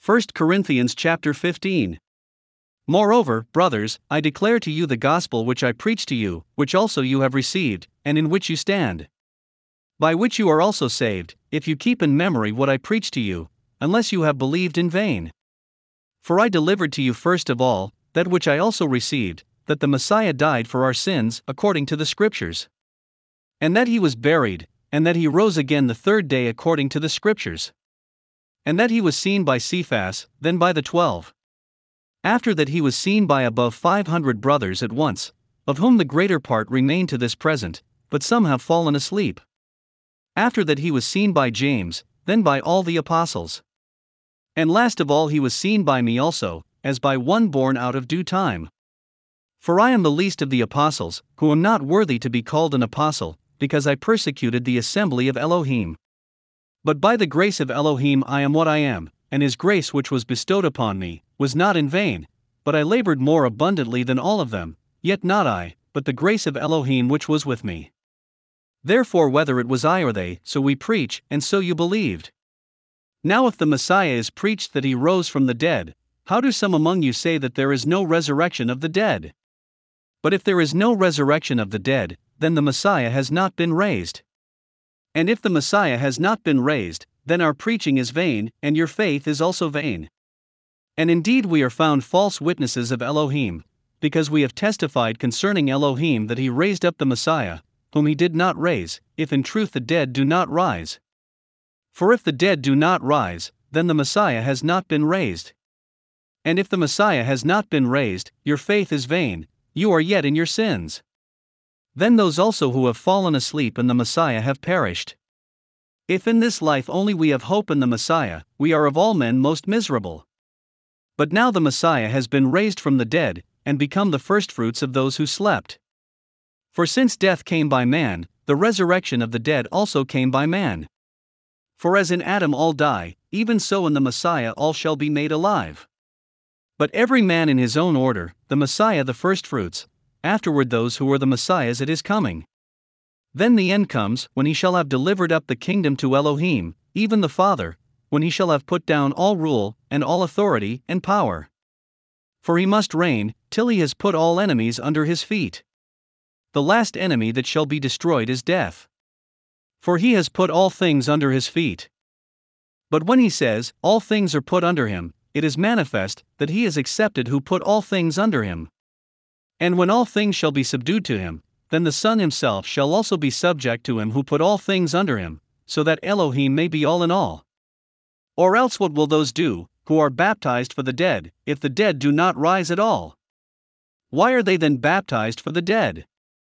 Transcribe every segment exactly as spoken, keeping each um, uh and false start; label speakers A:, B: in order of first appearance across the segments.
A: First Corinthians chapter fifteen. Moreover, brothers, I declare to you the gospel which I preached to you, which also you have received, and in which you stand, by which you are also saved, if you keep in memory what I preached to you, unless you have believed in vain. For I delivered to you first of all that which I also received, that the Messiah died for our sins according to the Scriptures, and that he was buried, and that he rose again the third day according to the Scriptures, and that he was seen by Cephas, then by the twelve. After that he was seen by above five hundred brothers at once, of whom the greater part remain to this present, but some have fallen asleep. After that he was seen by James, then by all the apostles. And last of all he was seen by me also, as by one born out of due time. For I am the least of the apostles, who am not worthy to be called an apostle, because I persecuted the assembly of Elohim. But by the grace of Elohim I am what I am, and his grace which was bestowed upon me was not in vain, but I labored more abundantly than all of them, yet not I, but the grace of Elohim which was with me. Therefore whether it was I or they, so we preach, and so you believed. Now if the Messiah is preached that he rose from the dead, how do some among you say that there is no resurrection of the dead? But if there is no resurrection of the dead, then the Messiah has not been raised. And if the Messiah has not been raised, then our preaching is vain, and your faith is also vain. And indeed we are found false witnesses of Elohim, because we have testified concerning Elohim that he raised up the Messiah, whom he did not raise, if in truth the dead do not rise. For if the dead do not rise, then the Messiah has not been raised. And if the Messiah has not been raised, your faith is vain, you are yet in your sins. Then those also who have fallen asleep in the Messiah have perished. If in this life only we have hope in the Messiah, we are of all men most miserable. But now the Messiah has been raised from the dead, and become the firstfruits of those who slept. For since death came by man, the resurrection of the dead also came by man. For as in Adam all die, even so in the Messiah all shall be made alive. But every man in his own order, the Messiah the firstfruits, afterward those who are the Messiahs at his coming. Then the end comes, when he shall have delivered up the kingdom to Elohim, even the Father, when he shall have put down all rule, and all authority, and power. For he must reign, till he has put all enemies under his feet. The last enemy that shall be destroyed is death. For he has put all things under his feet. But when he says, all things are put under him, it is manifest that he is accepted who put all things under him. And when all things shall be subdued to him, then the Son himself shall also be subject to him who put all things under him, so that Elohim may be all in all. Or else what will those do, who are baptized for the dead, if the dead do not rise at all? Why are they then baptized for the dead?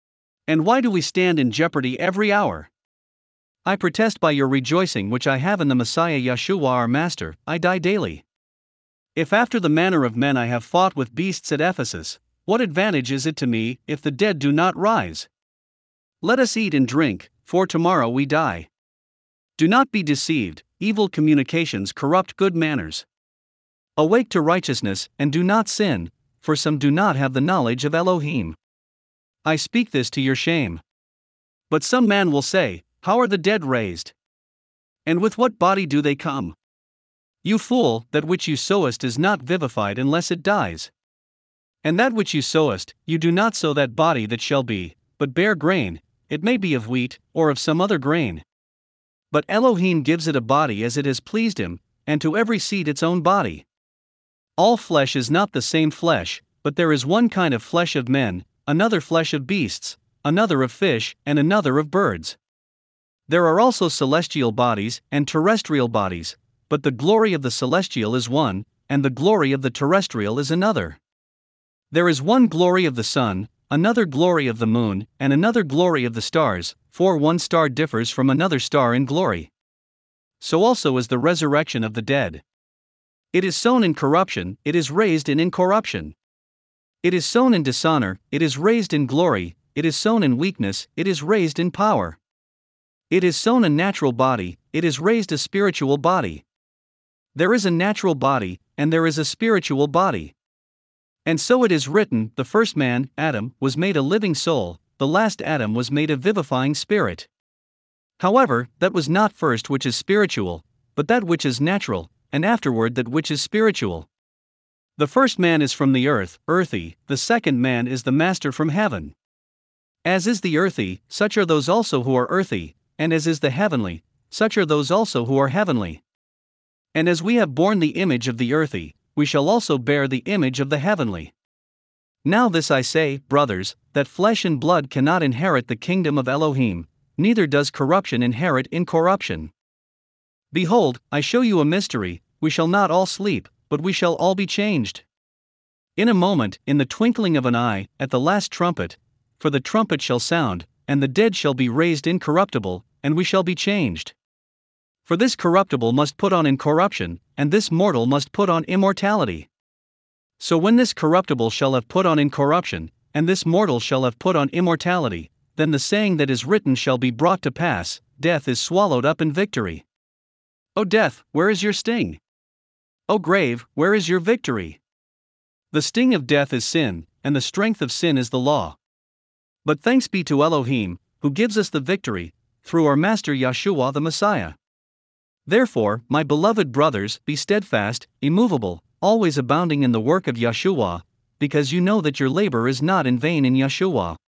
A: And why do we stand in jeopardy every hour? I protest by your rejoicing which I have in the Messiah Yeshua our Master, I die daily. If after the manner of men I have fought with beasts at Ephesus, what advantage is it to me, if the dead do not rise? Let us eat and drink, for tomorrow we die. Do not be deceived, evil communications corrupt good manners. Awake to righteousness, and do not sin, for some do not have the knowledge of Elohim. I speak this to your shame. But some man will say, how are the dead raised? And with what body do they come? You fool, that which you sowest is not vivified unless it dies. And that which you sowest, you do not sow that body that shall be, but bear grain, it may be of wheat, or of some other grain. But Elohim gives it a body as it has pleased him, and to every seed its own body. All flesh is not the same flesh, but there is one kind of flesh of men, another flesh of beasts, another of fish, and another of birds. There are also celestial bodies and terrestrial bodies, but the glory of the celestial is one, and the glory of the terrestrial is another. There is one glory of the sun, another glory of the moon, and another glory of the stars, for one star differs from another star in glory. So also is the resurrection of the dead. It is sown in corruption, it is raised in incorruption. It is sown in dishonor, it is raised in glory, it is sown in weakness, it is raised in power. It is sown a natural body, it is raised a spiritual body. There is a natural body, and there is a spiritual body. And so it is written, the first man, Adam, was made a living soul, the last Adam was made a vivifying spirit. However, that was not first which is spiritual, but that which is natural, and afterward that which is spiritual. The first man is from the earth, earthy, the second man is the master from heaven. As is the earthy, such are those also who are earthy, and as is the heavenly, such are those also who are heavenly. And as we have borne the image of the earthy, we shall also bear the image of the heavenly. Now this I say, brothers, that flesh and blood cannot inherit the kingdom of Elohim, neither does corruption inherit incorruption. Behold, I show you a mystery, we shall not all sleep, but we shall all be changed. In a moment, in the twinkling of an eye, at the last trumpet, for the trumpet shall sound, and the dead shall be raised incorruptible, and we shall be changed. For this corruptible must put on incorruption, and this mortal must put on immortality. So when this corruptible shall have put on incorruption, and this mortal shall have put on immortality, then the saying that is written shall be brought to pass, death is swallowed up in victory. O death, where is your sting? O grave, where is your victory? The sting of death is sin, and the strength of sin is the law. But thanks be to Elohim, who gives us the victory, through our Master Yeshua the Messiah. Therefore, my beloved brothers, be steadfast, immovable, always abounding in the work of Yeshua, because you know that your labor is not in vain in Yeshua.